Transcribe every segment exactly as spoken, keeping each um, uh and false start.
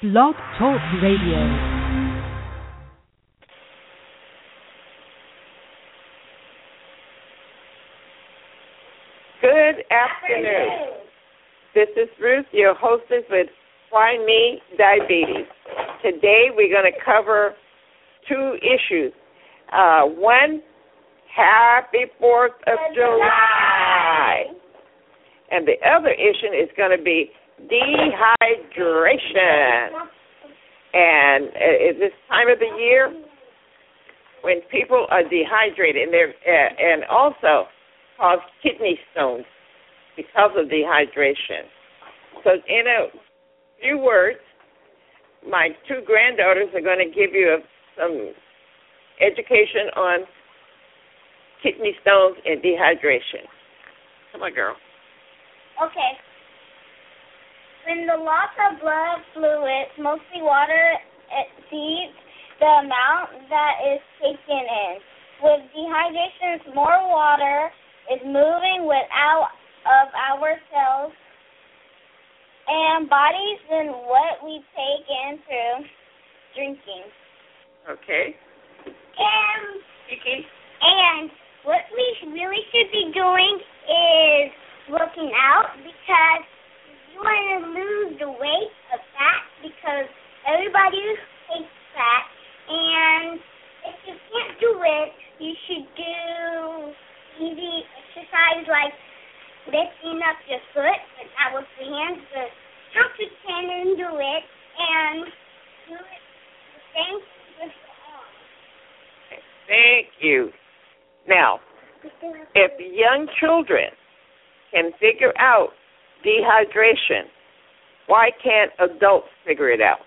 Blog Talk Radio. Good afternoon. This is Ruth, your hostess with Why Me Diabetes. Today we're going to cover two issues. Uh, one, Happy Fourth of July. And the other issue is going to be dehydration. And at this time of the year, when people are dehydrated, and, they're, uh, and also cause kidney stones because of dehydration. So in a few words, my two granddaughters are going to give you a, some education on kidney stones and dehydration. Come on, girl. Okay. When the loss of blood fluids, mostly water, exceeds the amount that is taken in. With dehydration, more water is moving without of our cells and bodies than what we take in through drinking. Okay. And, Kiki? and what we really should be doing is working out, because you want to lose the weight of fat, because everybody takes fat, and if you can't do it, you should do easy exercise like lifting up your foot, but that was the hands, but count to ten and do it, and do it the same with the arms. Thank you. Now, if young children can figure out dehydration, why can't adults figure it out?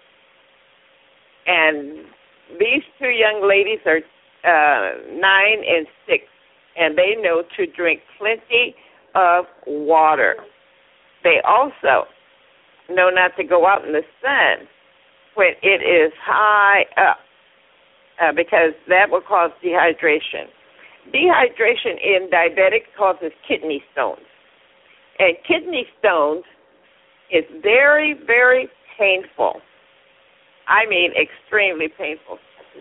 And these two young ladies are uh, nine and six, and they know to drink plenty of water. They also know not to go out in the sun when it is high up, uh, because that will cause dehydration. Dehydration in diabetics causes kidney stones. And kidney stones is very, very painful. I mean, extremely painful.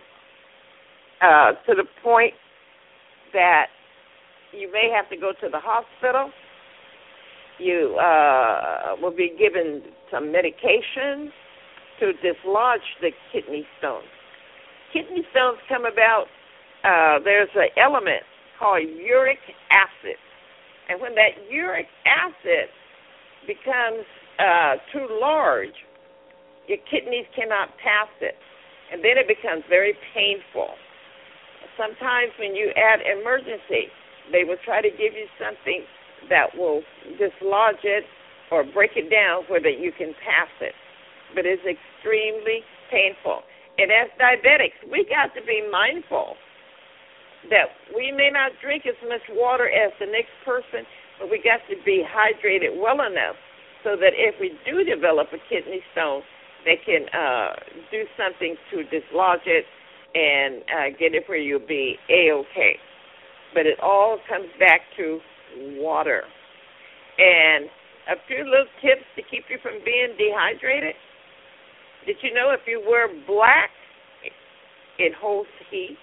Uh, to the point that you may have to go to the hospital. You uh, will be given some medication to dislodge the kidney stones. Kidney stones come about, uh, there's an element called uric acid. And when that uric acid becomes uh, too large, your kidneys cannot pass it. And then it becomes very painful. Sometimes when you add emergency, they will try to give you something that will dislodge it or break it down so that you can pass it. But it's extremely painful. And as diabetics, we got to be mindful that we may not drink as much water as the next person, but we got to be hydrated well enough so that if we do develop a kidney stone, they can uh, do something to dislodge it and uh, get it where you'll be A-okay. But it all comes back to water. And a few little tips to keep you from being dehydrated. Did you know if you wear black, it holds heat?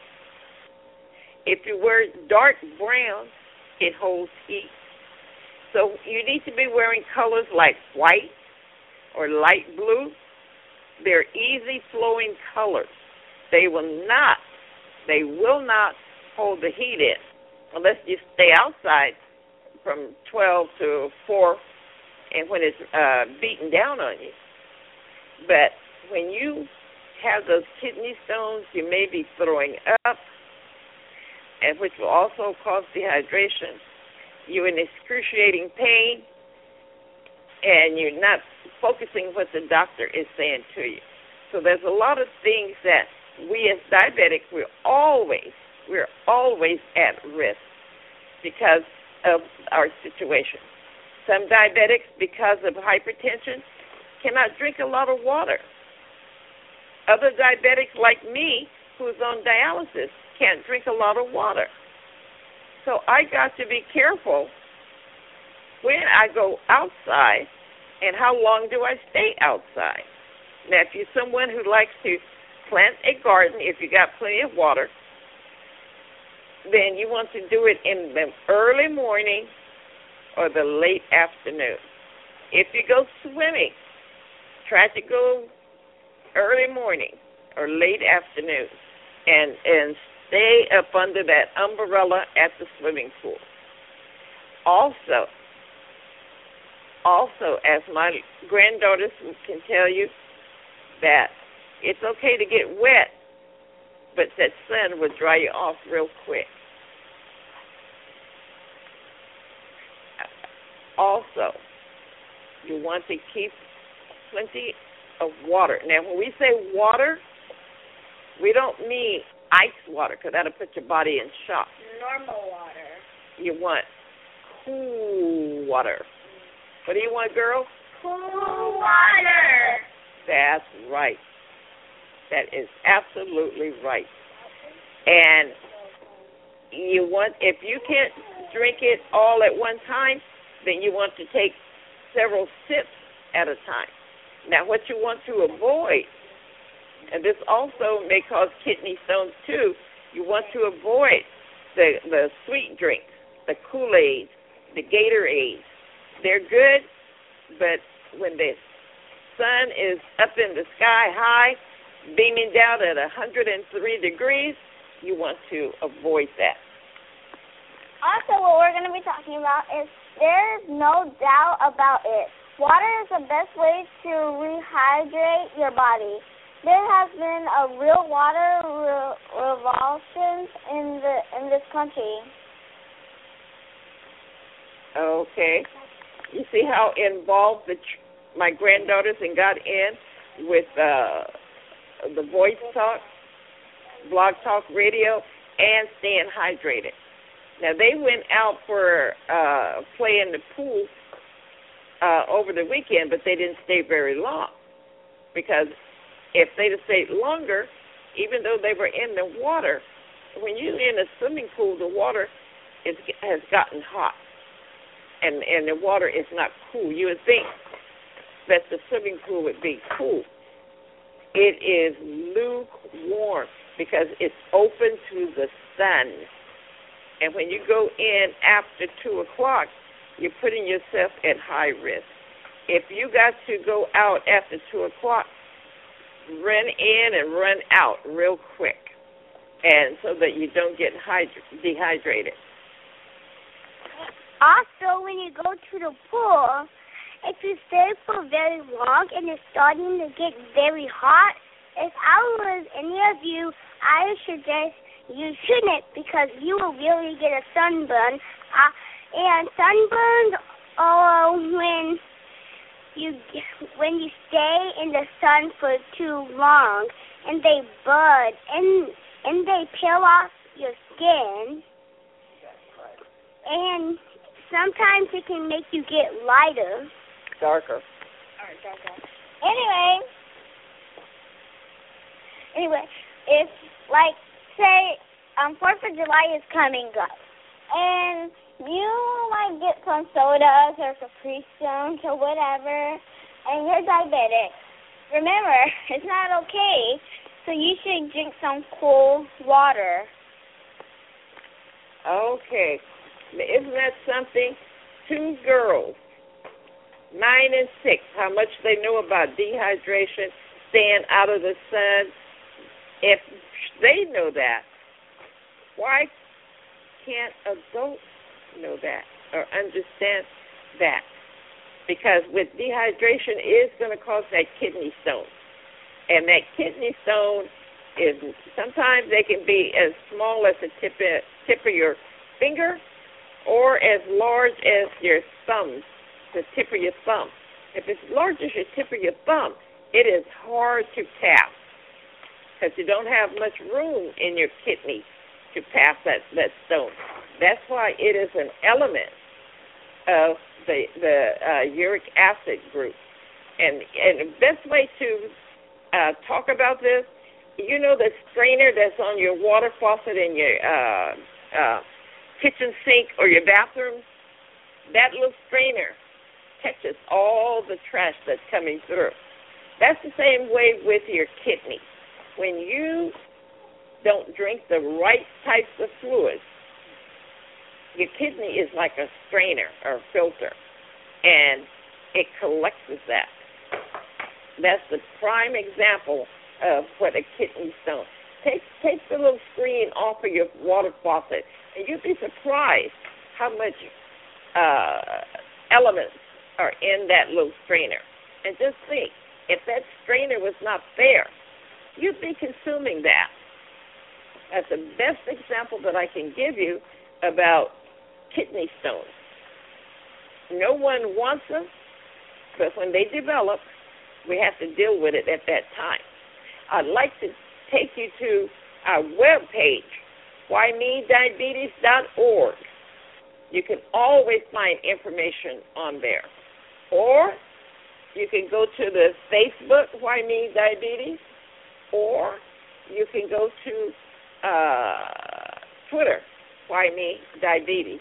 If you wear dark brown, it holds heat. So you need to be wearing colors like white or light blue. They're easy-flowing colors. They will not, they will not hold the heat in unless you stay outside from twelve to four and when it's uh, beating down on you. But when you have those kidney stones, you may be throwing up, and which will also cause dehydration. You're in excruciating pain, and you're not focusing what the doctor is saying to you. So there's a lot of things that we as diabetics, we're always, we're always at risk because of our situation. Some diabetics, because of hypertension, cannot drink a lot of water. Other diabetics like me, who's on dialysis, can't drink a lot of water. So I got to be careful when I go outside and how long do I stay outside. Now, if you're someone who likes to plant a garden, if you got plenty of water, then you want to do it in the early morning or the late afternoon. If you go swimming, try to go early morning or late afternoon, and and stay up under that umbrella at the swimming pool. Also, also, as my granddaughters can tell you, that it's okay to get wet, but that sun will dry you off real quick. Also, you want to keep plenty of water. Now, when we say water, we don't mean ice water, because that'll put your body in shock. Normal water. You want cool water. What do you want, girl? Cool water. That's right. That is absolutely right. And you want, if you can't drink it all at one time, then you want to take several sips at a time. Now, what you want to avoid, and this also may cause kidney stones too, you want to avoid the the sweet drinks, the Kool-Aid, the Gatorade. They're good, but when the sun is up in the sky high, beaming down at one hundred three degrees, you want to avoid that. Also, what we're going to be talking about is there's no doubt about it. Water is the best way to rehydrate your body. There has been a real water re- revolution in the in this country. Okay. You see how involved the ch- my granddaughters and got in with uh, the Voice Talk, Blog Talk Radio, and staying hydrated. Now, they went out for uh, play in the pool uh, over the weekend, but they didn't stay very long, because if they'd have stayed longer, even though they were in the water, when you're in a swimming pool, the water is, has gotten hot, and, and the water is not cool. You would think that the swimming pool would be cool. It is lukewarm because it's open to the sun. And when you go in after two o'clock, you're putting yourself at high risk. If you got to go out after two o'clock, run in and run out real quick, and so that you don't get hydra- dehydrated. Also, when you go to the pool, if you stay for very long and it's starting to get very hot, if I was any of you, I would suggest you shouldn't, because you will really get a sunburn. Uh, and sunburns are when you when you stay in the sun for too long, and they bud and and they peel off your skin. And sometimes it can make you get lighter. Darker. Or darker. Anyway, anyway, if like. Say, um, fourth of July is coming up, and you might get some sodas or Capri Suns or whatever, and you're diabetic. Remember, it's not okay, so you should drink some cool water. Okay. Isn't that something? Two girls, nine and six, how much they know about dehydration, staying out of the sun. If they know that, why can't adults know that or understand that? Because with dehydration, it is going to cause that kidney stone. And that kidney stone is, sometimes they can be as small as the tip of, tip of your finger or as large as your thumb, the tip of your thumb. If it's large as your tip of your thumb, it is hard to pass, because you don't have much room in your kidney to pass that, that stone. That's why it is an element of the the uh, uric acid group. And and the best way to uh, talk about this, you know the strainer that's on your water faucet in your uh, uh, kitchen sink or your bathroom? That little strainer catches all the trash that's coming through. That's the same way with your kidney. When you don't drink the right types of fluids, your kidney is like a strainer or filter, and it collects that. That's the prime example of what a kidney stone. Take take the little screen off of your water faucet, and you'd be surprised how much uh, elements are in that little strainer. And just think, if that strainer was not there, you'd be consuming that. That's the best example that I can give you about kidney stones. No one wants them, but when they develop, we have to deal with it at that time. I'd like to take you to our webpage, why me diabetes dot org. You can always find information on there. Or you can go to the Facebook, Why Me Diabetes, or you can go to uh, Twitter, Why Me Diabetes.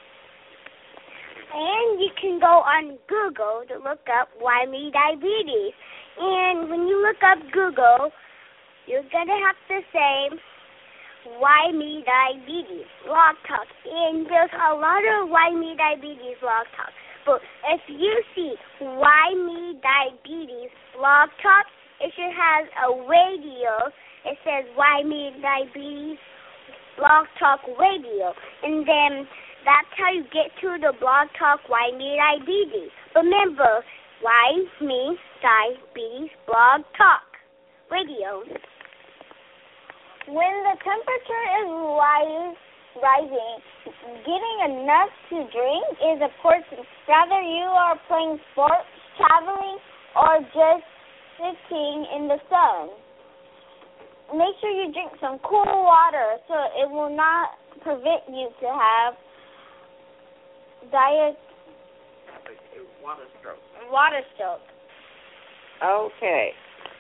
And you can go on Google to look up Why Me Diabetes. And when you look up Google, you're going to have to say Why Me Diabetes Blog Talk. And there's a lot of Why Me Diabetes Blog Talk. But if you see Why Me Diabetes Blog Talk, it should have a radio. It says Why Me Diabetes Blog Talk Radio. And then that's how you get to the Blog Talk Why Me Diabetes. Remember, Why Me Diabetes Blog Talk Radio. When the temperature is rise, rising, getting enough to drink is important. Whether you are playing sports, traveling, or just sitting in the sun. Make sure you drink some cool water so it will not prevent you to have diet water stroke. Water stroke. Okay.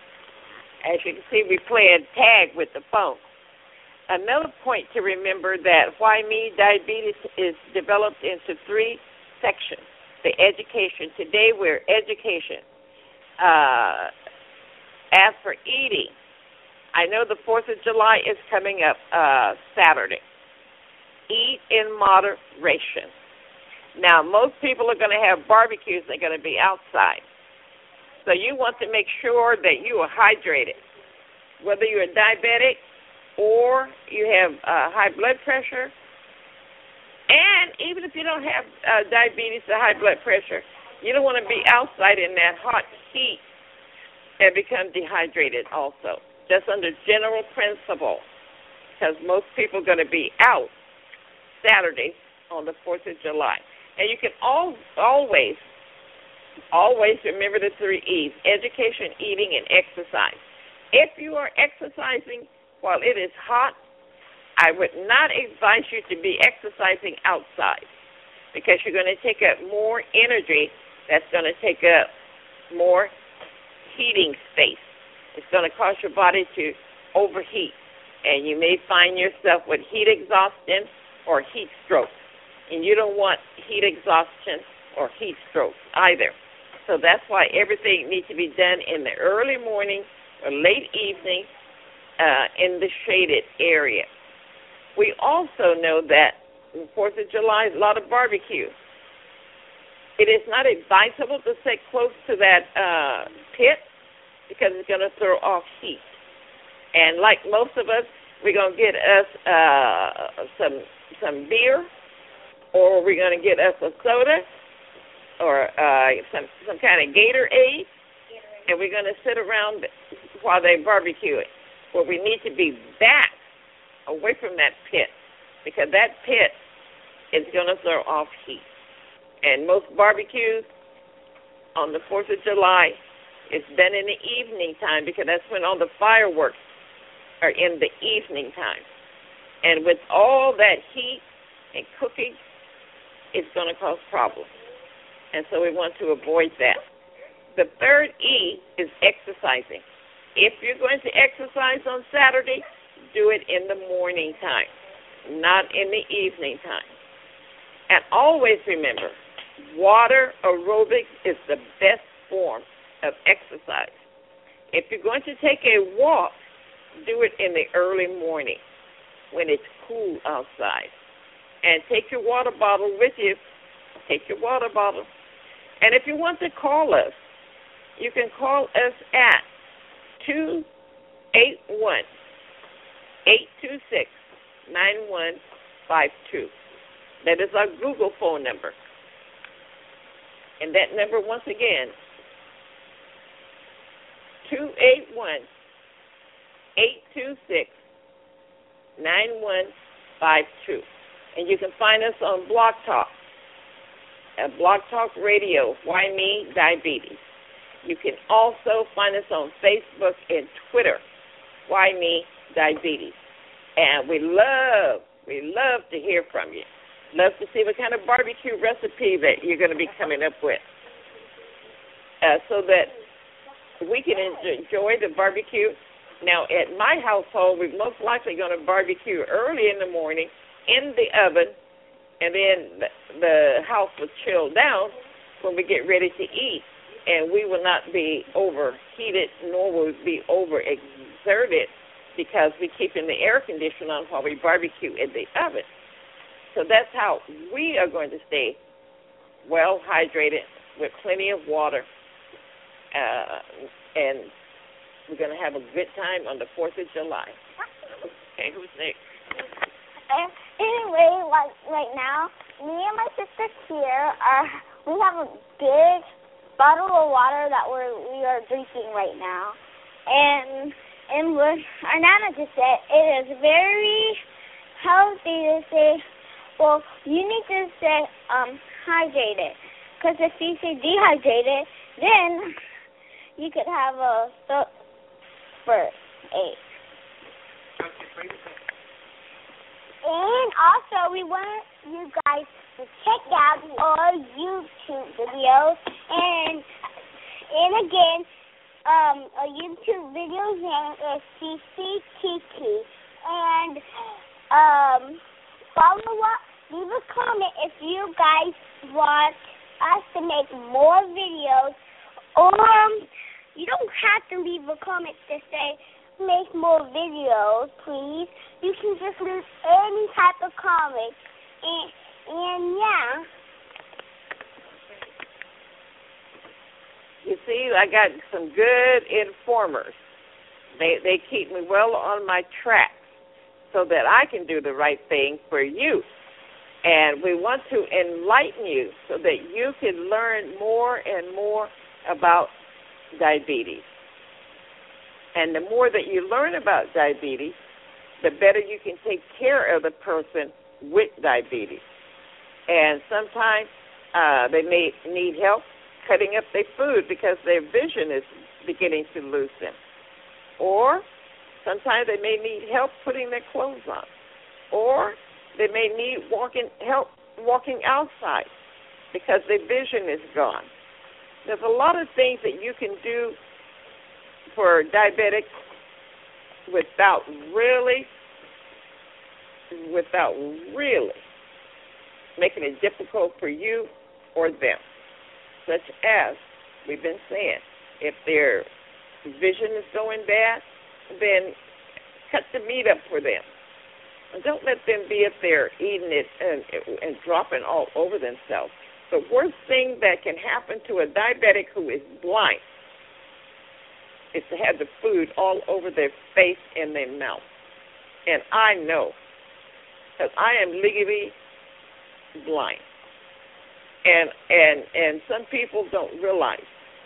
As you can see, we're playing tag with the phone. Another point to remember that Why Me Diabetes is developed into three sections. The education. Today we're education. Uh, as for eating, I know the fourth of July is coming up uh, Saturday. Eat in moderation. Now, most people are going to have barbecues. They're going to be outside. So you want to make sure that you are hydrated. Whether you're diabetic or you have uh, high blood pressure, and even if you don't have uh, diabetes or high blood pressure, you don't want to be outside in that hot heat and become dehydrated also. Just under general principle, because most people are going to be out Saturday on the fourth of July. And you can all, always, always remember the three E's: education, eating, and exercise. If you are exercising while it is hot, I would not advise you to be exercising outside, because you're going to take up more energy that's going to take up more heating space. It's going to cause your body to overheat, and you may find yourself with heat exhaustion or heat stroke. And you don't want heat exhaustion or heat stroke either. So that's why everything needs to be done in the early morning or late evening uh, in the shaded area. We also know that on the fourth of July is a lot of barbecue. It is not advisable to sit close to that uh, pit, because it's going to throw off heat. And like most of us, we're going to get us uh, some some beer, or we're going to get us a soda, or uh, some some kind of Gatorade, and we're going to sit around while they barbecue it. Well, we need to be back away from that pit, because that pit is going to throw off heat. And most barbecues on the fourth of July, it's done in the evening time, because that's when all the fireworks are in the evening time. And with all that heat and cooking, it's going to cause problems. And so we want to avoid that. The third E is exercising. If you're going to exercise on Saturday, do it in the morning time, not in the evening time. And always remember, water aerobics is the best form of exercise. If you're going to take a walk, do it in the early morning when it's cool outside. And take your water bottle with you. Take your water bottle. And if you want to call us, you can call us at two eight one, eight two six, nine one five two. That is our Google phone number. And that number, once again, two eight one, eight two six, nine one five two. And you can find us on Blog Talk, at Blog Talk Radio, Why Me Diabetes. You can also find us on Facebook and Twitter, Why Me Diabetes. And we love, we love to hear from you. Love to see what kind of barbecue recipe that you're going to be coming up with, uh, so that we can enjoy the barbecue. Now, at my household, we're most likely going to barbecue early in the morning in the oven, and then the, the house will chill down when we get ready to eat, and we will not be overheated nor will we be overexerted because we're keeping the air conditioner on while we barbecue in the oven. So that's how we are going to stay well hydrated with plenty of water, uh, and we're going to have a good time on the fourth of July. Okay, who's next? Uh, anyway, like right now, me and my sister here are we have a big bottle of water that we're we are drinking right now, and and what our nana just said, it is very healthy to say. Well, you need to stay um, hydrated, because if you stay dehydrated, then you could have a throat ache. And also, we want you guys to check out our YouTube videos, and and again, um, our YouTube video name is C C T T, and um, follow up. Leave a comment if you guys want us to make more videos, or um, you don't have to leave a comment to say make more videos, please. You can just leave any type of comment, and, and yeah. You see, I got some good informers. They they keep me well on my track so that I can do the right thing for you. And we want to enlighten you so that you can learn more and more about diabetes. And the more that you learn about diabetes, the better you can take care of the person with diabetes. And sometimes uh, they may need help cutting up their food because their vision is beginning to loosen. Or sometimes they may need help putting their clothes on. Or they may need walking help walking outside because their vision is gone. There's a lot of things that you can do for diabetics without really, without really making it difficult for you or them. Such as we've been saying, if their vision is going bad, then cut the meat up for them. And don't let them be up there eating it and, and dropping all over themselves. The worst thing that can happen to a diabetic who is blind is to have the food all over their face and their mouth. And I know, because I am legally blind. And and and some people don't realize.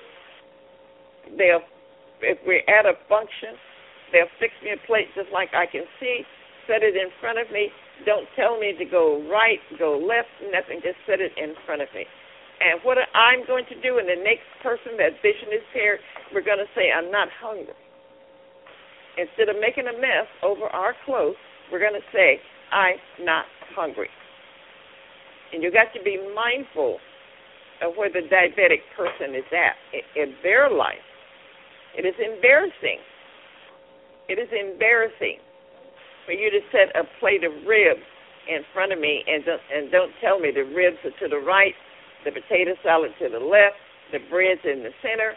They'll, if we're at a function, they'll fix me a plate just like I can see, set it in front of me. Don't tell me to go right, go left, nothing. Just set it in front of me. And what I'm going to do, and the next person that vision is impaired, we're going to say, I'm not hungry. Instead of making a mess over our clothes, we're going to say, I'm not hungry. And you got to be mindful of where the diabetic person is at in their life. It is embarrassing. It is embarrassing for you to set a plate of ribs in front of me and don't, and don't tell me the ribs are to the right, the potato salad to the left, the bread's in the center,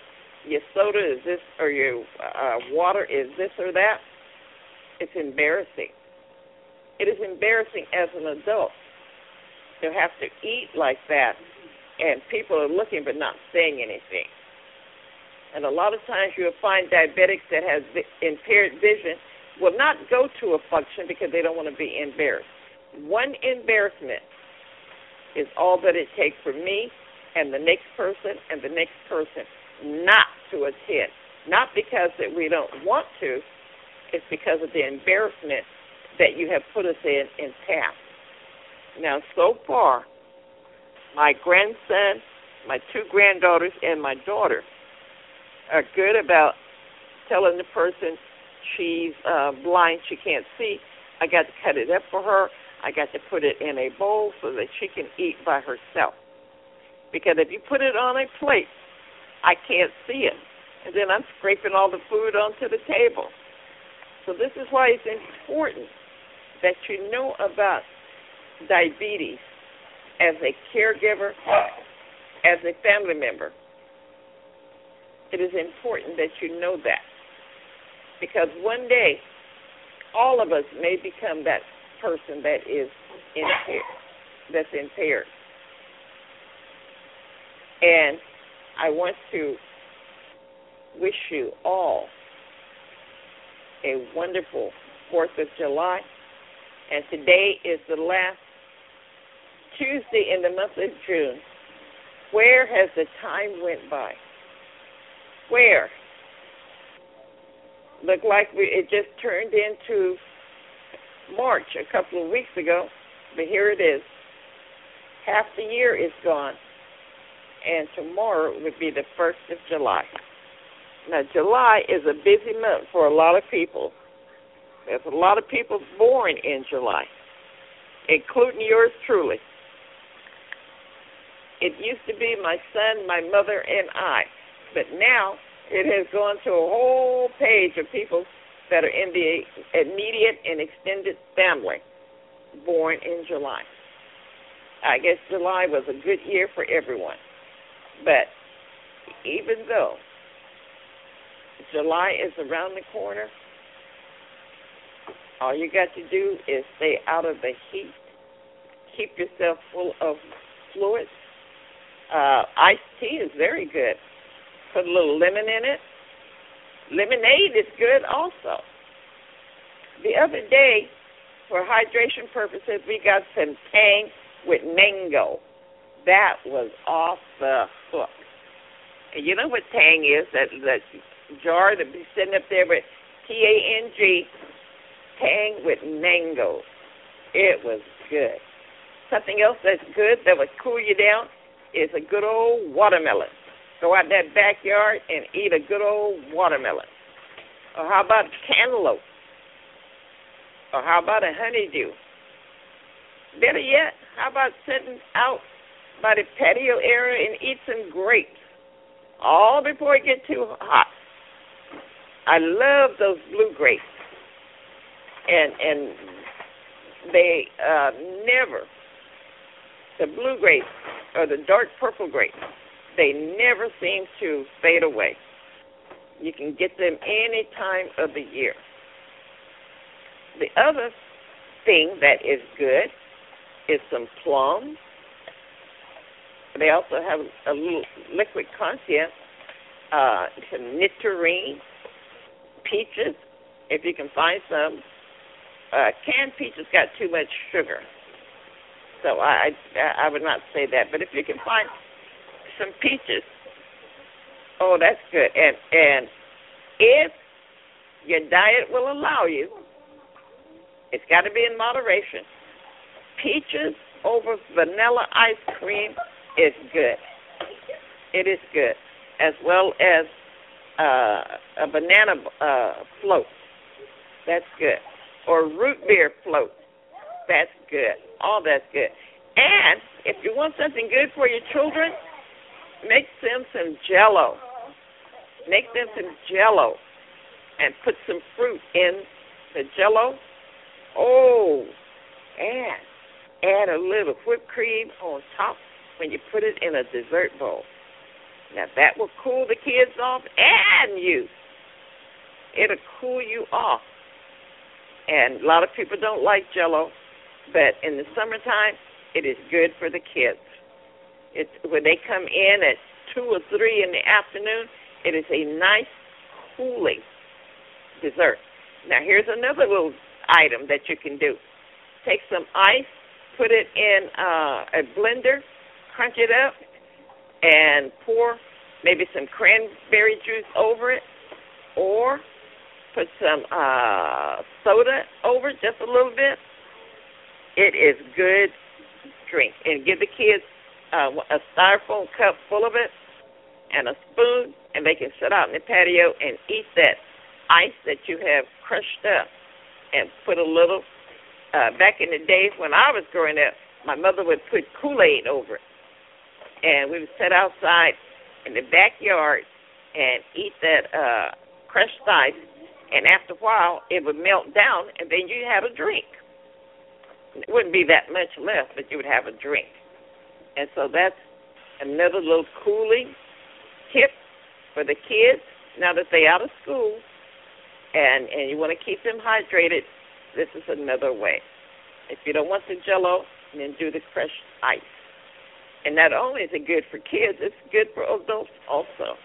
your soda is this or your uh, water is this or that, it's embarrassing. It is embarrassing as an adult to have to eat like that, and people are looking but not saying anything. And a lot of times you'll find diabetics that have impaired vision will not go to a function because they don't want to be embarrassed. One embarrassment is all that it takes for me and the next person and the next person not to attend. Not because that we don't want to, it's because of the embarrassment that you have put us in in past. Now, so far, my grandson, my two granddaughters, and my daughter are good about telling the person she's uh, blind, she can't see. I got to cut it up for her. I got to put it in a bowl so that she can eat by herself. Because if you put it on a plate, I can't see it. And then I'm scraping all the food onto the table. So this is why it's important that you know about diabetes as a caregiver, as a family member. It is important that you know that. Because one day, all of us may become that person that is impaired, that's impaired. And I want to wish you all a wonderful fourth of July. And today is the last Tuesday in the month of June. Where has the time went by? Where? Looked like we, it just turned into March a couple of weeks ago, but here it is. Half the year is gone, and tomorrow would be the first of July. Now, July is a busy month for a lot of people. There's a lot of people born in July, including yours truly. It used to be my son, my mother, and I, but now it has gone to a whole page of people that are in the immediate and extended family born in July. I guess July was a good year for everyone. But even though July is around the corner, all you got to do is stay out of the heat. Keep yourself full of fluids. Uh, iced tea is very good. Put a little lemon in it. Lemonade is good also. The other day, for hydration purposes, we got some Tang with mango. That was off the hook. And you know what Tang is? That, that jar that be sitting up there with T A N G, Tang with mango. It was good. Something else that's good that would cool you down is a good old watermelon. Go out in that backyard and eat a good old watermelon. Or how about cantaloupe? Or how about a honeydew? Better yet, how about sitting out by the patio area and eat some grapes, all before it gets too hot. I love those blue grapes. And and they uh, never, the blue grapes or the dark purple grapes, they never seem to fade away. You can get them any time of the year. The other thing that is good is some plums. They also have a little liquid content, uh, some nectarine, peaches, if you can find some. Uh, canned peaches got too much sugar, so I, I I would not say that. But if you can find some peaches, oh, that's good. And and if your diet will allow you, it's got to be in moderation. Peaches over vanilla ice cream is good. It is good, as well as uh, a banana uh, float. That's good. Or root beer float. That's good. All that's good. And if you want something good for your children, make them some Jell-O. Make them some Jell-O and put some fruit in the Jell-O. Oh, and add a little whipped cream on top when you put it in a dessert bowl. Now, that will cool the kids off and you. It'll cool you off. And a lot of people don't like Jell-O, but in the summertime, it is good for the kids. It's, when they come in at two or three in the afternoon, it is a nice, cooling dessert. Now, here's another little item that you can do. Take some ice, put it in uh, a blender, crunch it up, and pour maybe some cranberry juice over it, or put some uh, soda over it just a little bit. It is good drink. And give the kids uh, a styrofoam cup full of it and a spoon, and they can sit out in the patio and eat that ice that you have crushed up and put a little. Uh, back in the days when I was growing up, my mother would put Kool-Aid over it. And we would sit outside in the backyard and eat that uh, crushed ice. And after a while, it would melt down, and then you have a drink. It wouldn't be that much left, but you would have a drink. And so that's another little cooling tip for the kids now that they're out of school, and, and you want to keep them hydrated. This is another way. If you don't want the Jell-O, then do the crushed ice. And not only is it good for kids, it's good for adults also.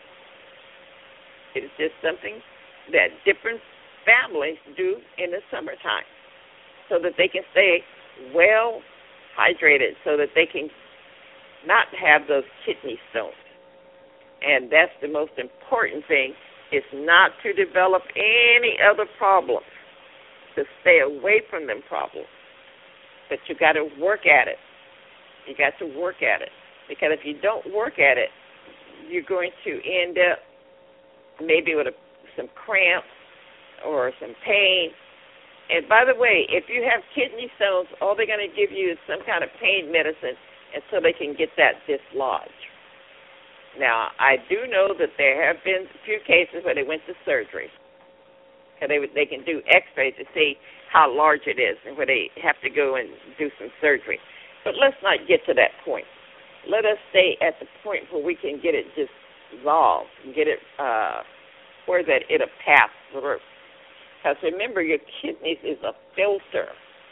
It's just something that different families do in the summertime so that they can stay well hydrated, so that they can not have those kidney stones. And that's the most important thing, is not to develop any other problems, to stay away from them problems. But you got to work at it. You got to work at it. Because if you don't work at it, you're going to end up maybe with a some cramps or some pain. And by the way, if you have kidney stones, all they're going to give you is some kind of pain medicine until they can get that dislodged. Now, I do know that there have been a few cases where they went to surgery. And they they can do x-rays to see how large it is and where they have to go and do some surgery. But let's not get to that point. Let us stay at the point where we can get it dissolved and get it uh, where that it'll pass through. Because remember, your kidneys is a filter.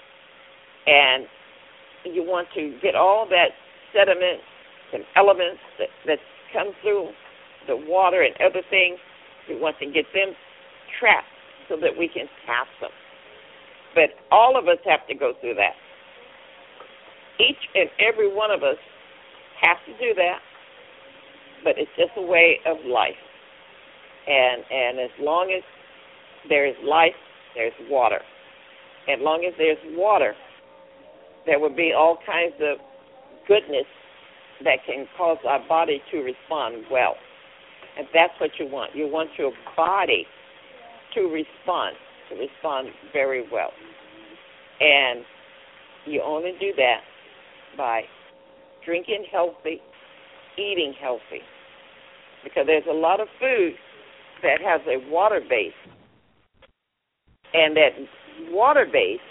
And you want to get all that sediment and elements that, that come through the water and other things. We want to get them trapped so that we can pass them. But all of us have to go through that. Each and every one of us has to do that, but it's just a way of life. And and as long as there is life, there's water. As long as there's water, there will be all kinds of goodness that can cause our body to respond well. And that's what you want. You want your body to respond, to respond very well. And you only do that by drinking healthy, eating healthy. Because there's a lot of food that has a water base. And that water base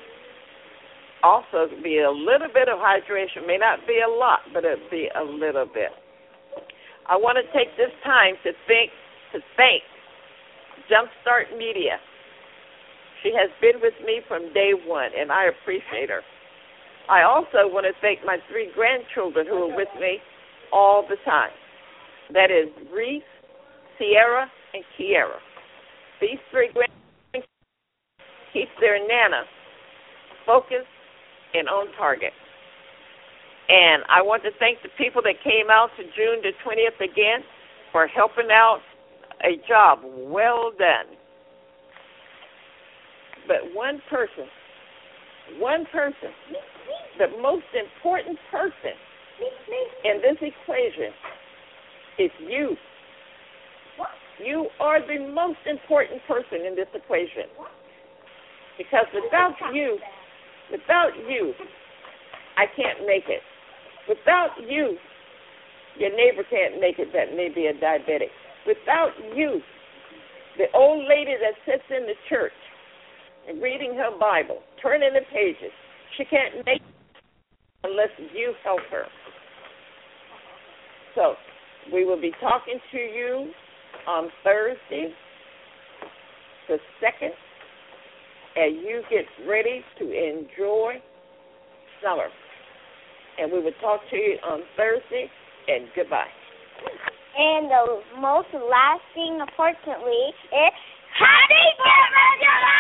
also be a little bit of hydration. May not be a lot, but it'll be a little bit. I want to take this time to thank, to thank Jumpstart Media. She has been with me from day one, and I appreciate her. I also want to thank my three grandchildren who are with me all the time. That is Reese, Sierra, and Kiera. These three grandchildren keep their Nana focused and on target. And I want to thank the people that came out to June the twentieth again for helping out. A job well done. But one person, one person, the most important person in this equation is you. You are the most important person in this equation. Because without you, without you, I can't make it. Without you, your neighbor can't make it that may be a diabetic. Without you, the old lady that sits in the church and reading her Bible, turning the pages, she can't make it unless you help her. So we will be talking to you on Thursday, the second, as you get ready to enjoy summer. And we will talk to you on Thursday, and goodbye. And the most last thing, unfortunately, is Happy fourth of July!